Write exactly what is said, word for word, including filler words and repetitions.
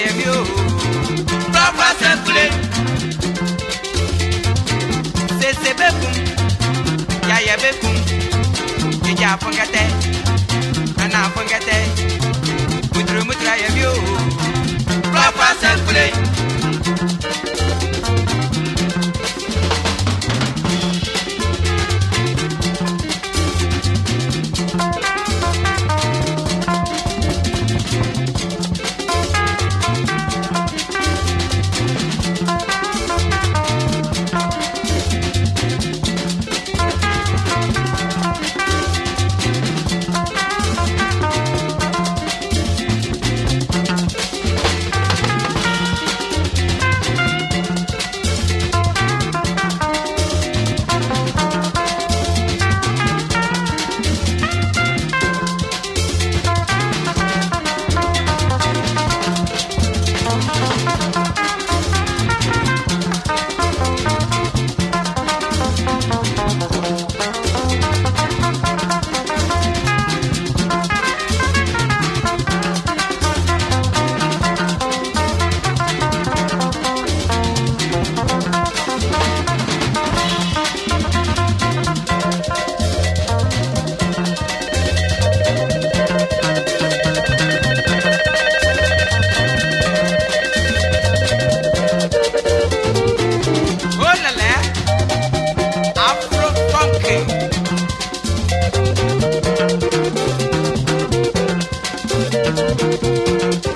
ya mio. Papa sempre. Se se befum. Ya ya befum. Ya fongate. Ana fongate. Mutru mutra ya mio. Papa sempre. Afro funky.